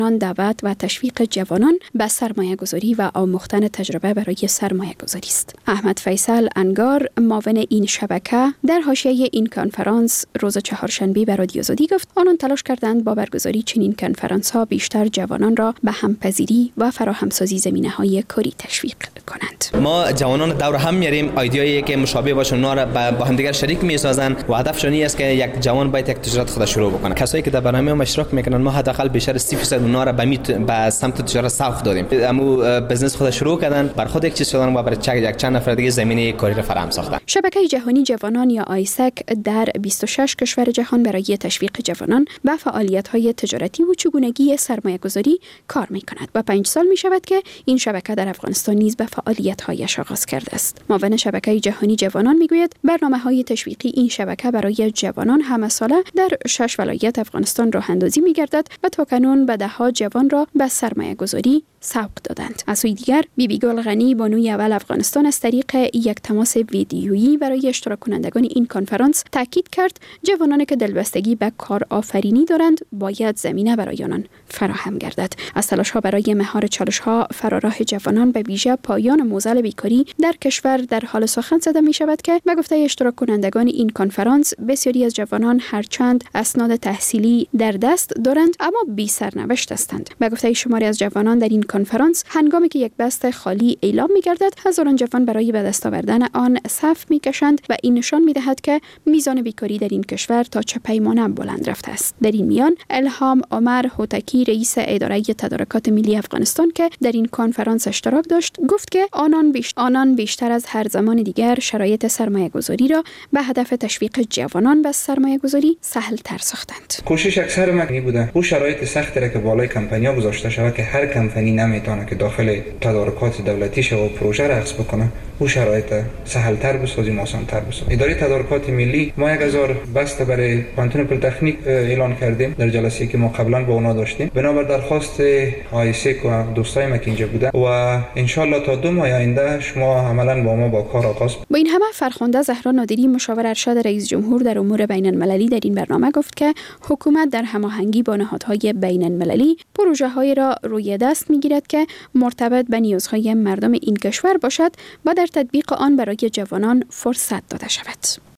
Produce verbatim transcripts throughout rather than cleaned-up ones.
دعوت و تشویق جوانان به سرمایه گذاری و آموختن تجربه برای سرمایه گذاری است. احمد فیصل انگار معاون این شبکه در حاشیه این کنفرانس روز چهارشنبه به رادیو آزادی گفت آنان تلاش کردند با برگزاری چنین کنفرانس ها بیشتر جوانان را به همپذیری و فراهمسازی زمینه‌های کاری تشویق کنند. ما جوانان دور هم میاریم، ایده‌ای که مشابه باشه اونا را با هم دیگر شریک میسازن و هدفشون این است که یک جوان باید یک تجارت خود شروع بکنه. کسایی که در برنامه ما اشتراک میکنن ما حداقل بیشتر سی درصد اونا را به میت به سمت تجارت سوق دادیم. امو بزنس خود شروع کردن، بر خود یک چیز شدن و برای یک چند نفر دیگه زمینه کاری را فراهم ساختن. شبکه جهانی جوانان یا آیسک در بیست و شش کشور جهان برای تشویق جوانان به فعالیت‌های تجارتی و چگونگی سرمایه‌گذاری کار می‌کند. و پنج سال می‌شود که این شبکه در افغانستان نیز به فعالیت‌هایش آغاز کرده است. معاون شبکه جهانی جوانان می‌گوید برنامه‌های تشویقی این شبکه برای جوانان همه‌ساله در شش ولایت افغانستان راه اندازی می‌گردد و تاکنون به ده‌ها جوان را به سرمایه‌گذاری سوق دادند. از سوی دیگر بیبی گل غنی بانوی اول افغانستان از طریق یک تماس ویدیویی برای اشتراک کنندگان این کنفرانس تاکید کرد جوانانی که دلبستگی به کار آفرینی دارند باید زمینه برای آنان فراهم گردد. از تلاش‌ها برای مهار چالش‌ها فراراه جوانان به ویژه پایان معضل بیکاری در کشور در حال سخن زده می شود که به گفته اشتراک کنندگان این کنفرانس بسیاری از جوانان هرچند اسناد تحصیلی در دست دارند اما بی سرنوشت هستند. به گفته شماری از جوانان در این کنفرانس هنگامی که یک بست خالی اعلام می گردد هزاران جوان برای به دست آوردن آن صف می کشند و این نشان می دهد که میزان بیکاری در این کشور تا چه پیمانه بلند رفته است. در این میان الهام عمر هوتکی رئیس اداره تدارکات ملی افغانستان که در این کنفرانس اشتراک داشت گفت که آنان بیشتر آنان بیشتر از هر زمان دیگر شرایط سرمایه گذاری را به هدف تشویق جوانان به سرمایه گذاری سهل تر ساختند. کوشش اکثر ما این بوده او شرایط سختی را که بالای کمپانی‌ها گذاشته شود که هر کمپانی نمیتونه که داخل تدارکات دولتی شه و پروژه را عکس بکنه او شرایط سهل‌تر بسازیم آسان‌تر بسازیم. اداره تدارکات ملی ما یک هزار بسته برای پانتون پلی‌تکنیک اعلان کردیم در جلسه‌ای که ما قبلا با اونا داشتیم بنابر درخواست آیسک و دوستای ما که اینجا بوده و ان شاءالله تا دو ماه آینده شما عملاً با ما با کار آغاز. با این همه فرخنده زهرا نادری مشاور ارشد رئیس جمهور در امور بین المللی در این برنامه گفت که حکومت در هماهنگی با نهادهای بین المللی پروژه‌های را روی دست می‌گیرد که مرتبط به نیازهای مردم این کشور باشد و در تطبیق آن برای جوانان فرصت داده شود.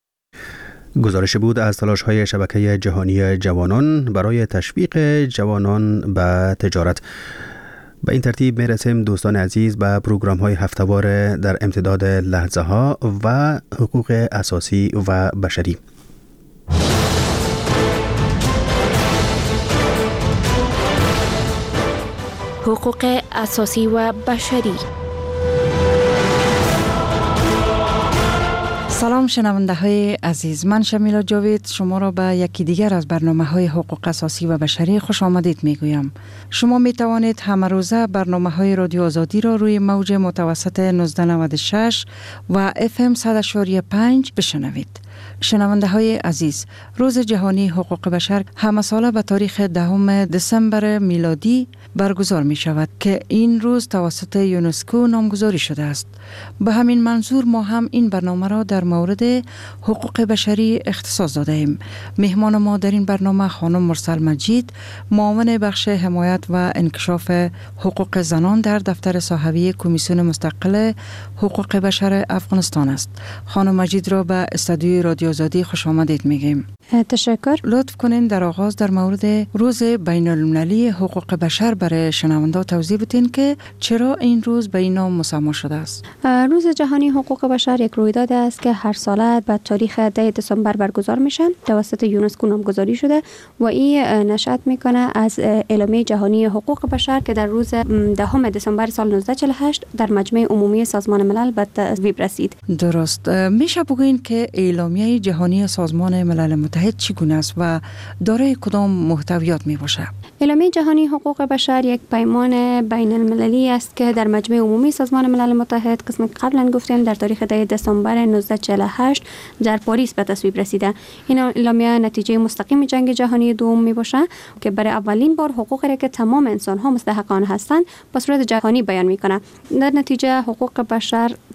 گزارش بود از تلاش‌های شبکه جهانی جوانان برای تشویق جوانان به تجارت. به این ترتیب میرسیم دوستان عزیز به پروگرام‌های هفته‌وار در امتداد لحظه‌ها و حقوق اساسی و بشری. حقوق اساسی و بشری. سلام شنونده های عزیز، من شمیلا جاوید شما را به یکی دیگر از برنامه های حقوق اساسی و بشری خوش آمدید می گویم. شما می توانید همه روزه برنامه های رادیو آزادی را روی موج متوسط نوزده نود و شش و اف ام صد و پنج بشنوید. شنونده های عزیز، روز جهانی حقوق بشر همه ساله به تاریخ دهم دسامبر میلادی برگزار می شود که این روز توسط یونسکو نامگذاری شده است. به همین منظور ما هم این برنامه را در مورد حقوق بشری اختصاص داده ایم. مهمان ما در این برنامه خانم مرسل مجید، معاون بخش حمایت و انکشاف حقوق زنان در دفتر صاحبی کمیسیون مستقل حقوق بشر افغانستان است. خانم مجید را به استودیوی رادیو آزادی خوش آمدید میگیم. تشکر. لطف کنین در آغاز در مورد روز بین المللی حقوق بشر برای شنونده توضیح بدین که چرا این روز به این نام مسمى شده است. روز جهانی حقوق بشر یک رویداد است که هر ساله به تاریخ ده دسامبر برگزار میشن، توسط یونسکو نامگذاری شده و این نشأت میکنه از اعلامیه جهانی حقوق بشر که در روز دهم دسامبر سال نوزده چهل و هشت در مجمع عمومی سازمان ملل به تصویب رسید. درست. میشه بگوین که اعلامیه جهانی سازمان ملل متحد چگونه است و دارای کدام محتویات می باشه؟ اعلامیه جهانی حقوق بشر یک پیمان بین المللی است که در مجمع عمومی سازمان ملل متحد قسم قبلا گفتیم در تاریخ ده دسامبر نوزده چهل و هشت در پاریس به تصویب رسیده. این اعلامیه نتیجه مستقیم جنگ جهانی دوم می باشه که برای اولین بار حقوقی را که تمام انسان ها مستحق آن هستند به صورت جهانی بیان می کنه. در نتیجه حقوق بشر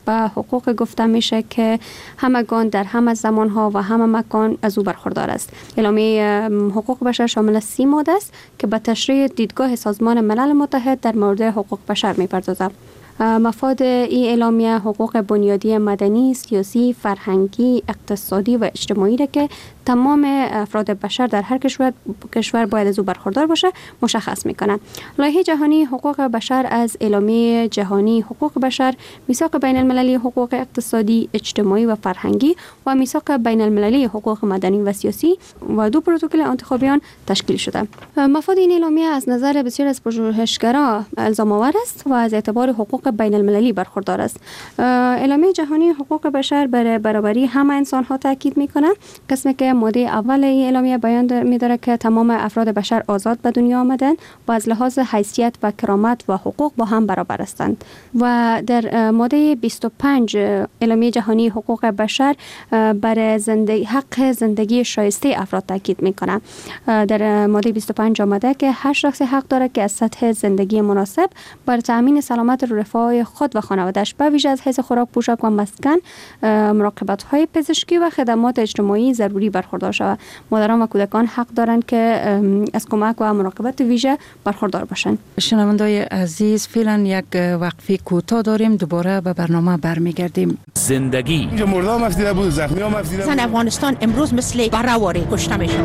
به حقوق گفته میشه که همگان در همه زمانها و همه مکان از او برخوردار است. اعلامیه حقوق بشر شامل سی ماده است که به تشریح دیدگاه سازمان ملل متحد در مورد حقوق بشر میپردازد. مفاد این اعلامیه حقوق بنیادی مدنی، سیاسی، فرهنگی، اقتصادی و اجتماعی را که تمام افراد بشر در هر کشور کشور باید از او برخوردار باشه مشخص میکنه. لایحه جهانی حقوق بشر از اعلامیه جهانی حقوق بشر، میثاق بین المللی حقوق اقتصادی، اجتماعی و فرهنگی و میثاق بین المللی حقوق مدنی و سیاسی و دو پروتکل انتخابیان تشکیل شده. مفاد این اعلامیه از نظر بسیار از پژوهشگران الزام آور است و از اعتبار حقوق بین المللی برخوردار است. اعلامیه جهانی حقوق بشر بر برابری همه انسان ها تاکید میکنه، قسمی که ماده اول این اعلامیه بیان می‌داره که تمام افراد بشر آزاد به دنیا آمدند و از لحاظ حیثیت و کرامت و حقوق با هم برابر هستند. و در ماده بیست و پنج اعلامیه جهانی حقوق بشر بر زندگی حق زندگی شایسته افراد تاکید میکنه. در ماده بیست و پنج آمده که هر شخص حق داره که از سطح زندگی مناسب بر تامین سلامت و رفاه خود و خانواده‌اش به ویژه از حیث خوراک، پوشاک و مسکن، مراقبت‌های پزشکی و خدمات اجتماعی ضروری برخوردار شود. مادران و کودکان حق دارند که از کمک و مراقبت ویژه برخوردار باشند. شنونده‌های عزیز، فعلا یک وقفه کوتاه داریم، دوباره به برنامه برمیگردیم. زندگی اینجا مردم مفسیده بود، زخمی ها مفسیده بود. افغانستان امروز مثل برآوری کشته میشه.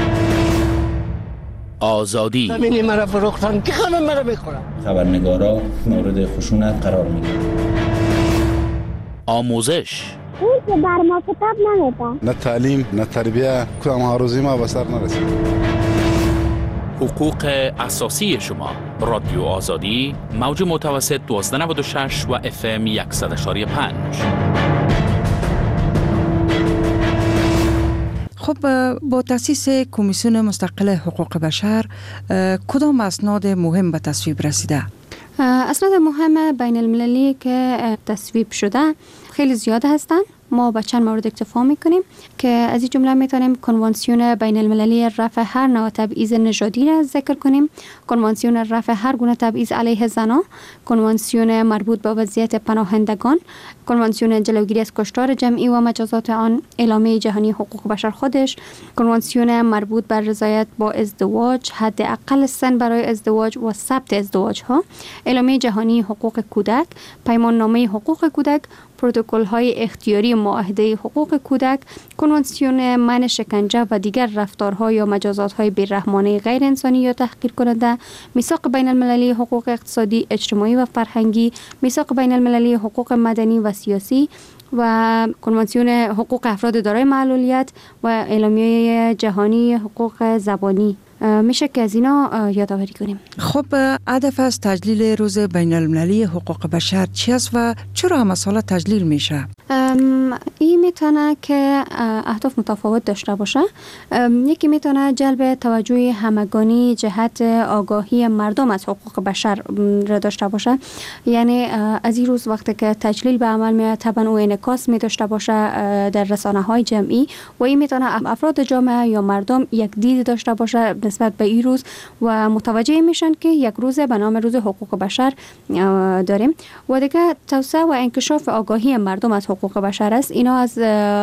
آزادی زمینی مرا فروختن که همه مرا میخورن. خبرنگارا مورد خشونت قرار میگیرن. آموزش اون که بر ما کتاب نمیدن. نه تعلیم نه تربیه، کدام آرزوی ما به سر نرسید. حقوق اساسی شما. رادیو آزادی، موج متوسط دوازده نود و شش و اف ام صد و یک و پنج. خب با تأسیس کمیسیون مستقل حقوق بشر کدام اسناد مهم به تصویب رسیده؟ اسناد مهم بین المللی که تصویب شده خیلی زیاد هستند. ما با چند مورد اکتفا میکنیم که از این جمله میتونیم کنوانسیون بین المللی رفع هر نوع تبعیض نژادی را ذکر کنیم، کنوانسیون رفع هر گونه تبعیض علیه زنان، کنوانسیون مربوط به وضعیت پناهندگان، کنوانسیون جلوگیری از کشتار جمعی و مجازات آن، اعلامیه جهانی حقوق بشر خودش، کنوانسیون مربوط بر رضایت با ازدواج، حد اقل سن برای ازدواج و ثبت ازدواج ها، اعلامیه جهانی حقوق کودک، پیمان نامه حقوق کودک، پروتکل های اختیاری معاهده حقوق کودک، کنوانسیون منع شکنجه و دیگر رفتارها یا مجازات های بی‌رحمانه غیر انسانی یا تحقیر کننده، میثاق بین المللی حقوق اقتصادی، اجتماعی و فرهنگی، میثاق بین المللی حقوق مدنی و سیاسی و کنوانسیون حقوق افراد دارای معلولیت و اعلامیه جهانی حقوق زبانی. میشه که از اینا یادآوری کنیم. خب هدف از تجلیل روز بین المللی حقوق بشر چی است و چرا هم سال تجلیل میشه؟ این میتونه که اهداف متفاوت داشته باشه. یکی میتونه جلب توجه همگانی جهت آگاهی مردم از حقوق بشر را داشته باشه. یعنی از این روز وقتی که تجلیل به عمل میاد طبعا او انعکاس می داشته باشه در رسانه های جمعی و این میتونه افراد جامعه یا مردم یک دید داشته باشه نسبت به این روز و متوجه میشن که یک روز به نام روز حقوق بشر داریم. و دیگه توسعه و انکشاف آگاهی مردم از حقوق بشر است. اینا از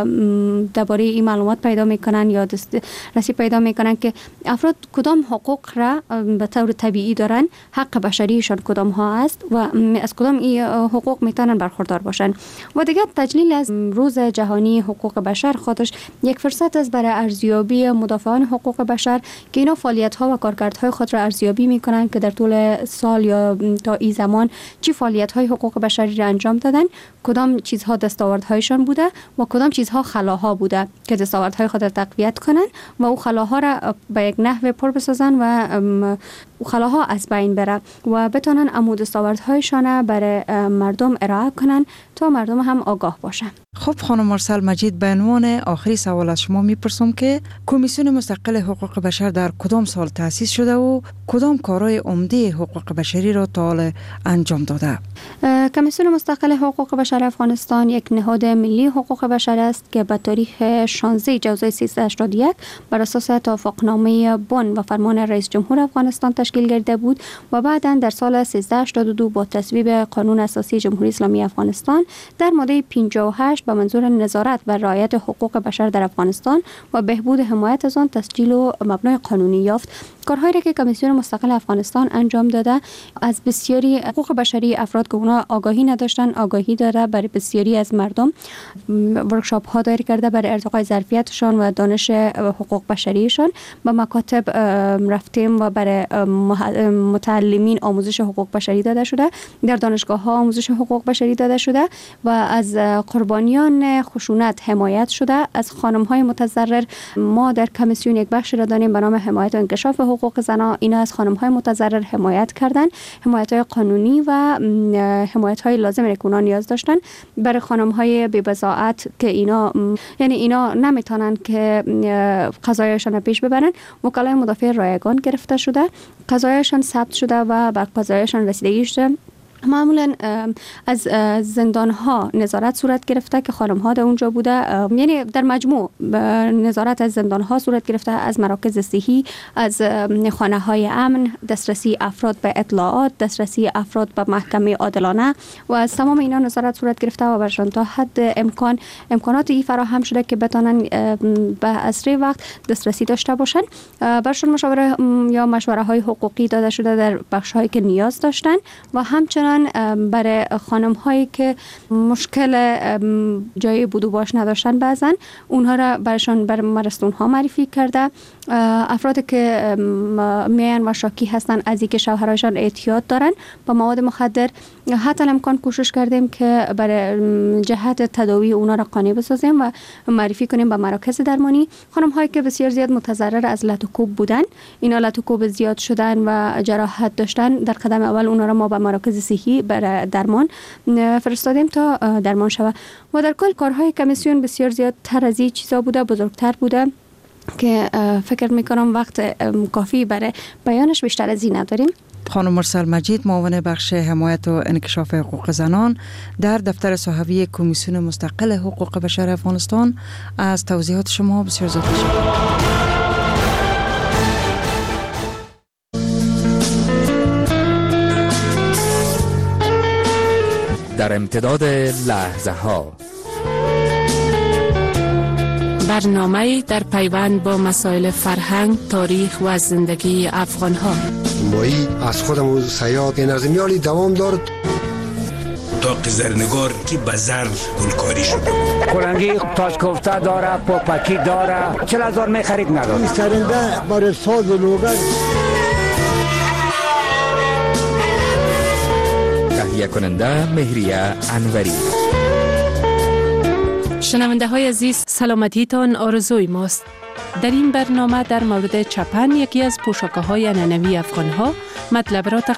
درباره این معلومات پیدا میکنن یا دسترسی پیدا میکنن که افراد کدام حقوق را به طور طبیعی دارن، حق بشریشان کدام ها است و از کدام این حقوق میتونن برخوردار باشن. و دیگه تجلیل از روز جهانی حقوق بشر خودش یک فرصت است برای ارزیابی مدافعان حقوق بشر که اینا فعالیت ها و کارکردهای خود را ارزیابی میکنن که در طول سال یا تا این زمان چی فعالیت های حقوق بشری را انجام دادن، کدام چیزها دستاوردهایشان بوده و کدام چیزها خلاها بوده که دستاوردهای خود را تقویت کنن و او خلاها را به یک نحو پر بسازن و خلاها از بین بره و بتونن عمود دستاوردهایشان برای مردم ارائه کنن تا مردم هم آگاه باشن. خب خانم مرسل مجید، به عنوان آخری سوال از شما میپرسم که کمیسیون مستقل حقوق بشر در کدام سال تأسیس شده و کدام کارهای عمده حقوق بشری را تا حال انجام داده؟ کمیسیون مستقل حقوق بشر افغانستان یک نهاد نهاد ملی حقوق بشر است که به تاریخ شانزده جوزای سیزده هشتاد و یک بر اساس توافقنامه بن و فرمان رئیس جمهور افغانستان تشکیل گردیده بود و بعداً در سال سیزده هشتاد و دو با تصویب قانون اساسی جمهوری اسلامی افغانستان در ماده پنجاه و هشت به منظور نظارت بر رعایت حقوق بشر در افغانستان و بهبود حمایت از آن تسجیل و مبنای قانونی یافت. کارهایی را که کمیسیون مستقل افغانستان انجام داده از بسیاری حقوق بشری افراد که اونا آگاهی نداشتن آگاهی داده، برای بسیاری از مردم ورکشاپ ها دایر کرده برای ارتقای ظرفیتشان و دانش حقوق بشریشان. به مکاتب رفتیم و برای متعلمین آموزش حقوق بشری داده شده، در دانشگاه ها آموزش حقوق بشری داده شده و از قربانیان خشونت حمایت شده. از خانم های متضرر ما در کمیسیون یک بخش را داریم به نام حمایت و انکشاف حقوق زنان. اینا از خانم های متضرر حمایت کردن، حمایت های قانونی و حمایت های لازم که اونا نیاز داشتن. برای خانم های بی بضاعت که اینا یعنی اینا نمیتونن که قضایشان پیش ببرن، وکلای مدافع رایگان گرفته شده، قضایشان ثبت شده و بر قضایشان رسیدگی شده. معمولا از زندان ها نظارت صورت گرفته که خانم ها در اونجا بوده، یعنی در مجموع نظارت از زندان ها صورت گرفته، از مراکز صحی، از خانه های امن، دسترسی افراد به اطلاعات، دسترسی افراد به محکمه عادلانه و از تمام اینا نظارت صورت گرفته و برشان تا حد امکان امکاناتی فراهم شده که بتونن به اسرع وقت دسترسی داشته باشن. برشان مشاوره یا مشوره های حقوقی داده شده در بخش هایی که نیاز داشتن و همچنین برای خانم هایی که مشکل جای بود و باش نداشتن بعضن اونها را برشان بر مرستون ها معرفی کرده. افرادی که میان و شاکی هستن از اینکه شوهرشان اعتیاد دارن با مواد مخدر، حتی امکان کوشش کردیم که برای جهت تداوی اونا را قانع بسازیم و معرفی کنیم به مراکز درمانی. خانم هایی که بسیار زیاد متضرر از لت و کوب بودن، اینا لت و کوب زیاد شدن و جراحت داشتن، در قدم اول اونا را ما به مراکز صحی برای درمان فرستادیم تا درمان شود. و در کل کارهای کمیسیون بسیار زیاد تر از این چیزا بوده، بزرگتر بوده که فکر میکنم وقت کافی برای بیانش بیشتر از این نداریم. خانم مرسل مجید، معاون بخش حمایت و انکشاف حقوق زنان در دفتر صحوی کمیسیون مستقل حقوق بشر افغانستان، از توضیحات شما بسیار زیاد تشکر. در امتداد لحظه ها برنامه در پیوند با مسائل فرهنگ، تاریخ و زندگی افغان ها. مایی از خودم سیاد نظمیالی دوام دارد. داغ زرنگار که به زر گلکاری شده، کلنگی تاج کوفته داره، پاپکی داره، چل هزار می خرید نداره. سرنده برای ساز و لوگر. تهیه کننده مهریه انوری. شنونده های عزیز، سلامتیتان آرزوی ماست. در این برنامه در مورد چپن، یکی از پوشاک‌های عنعنوی افغان‌ها، مطلب را تقدیم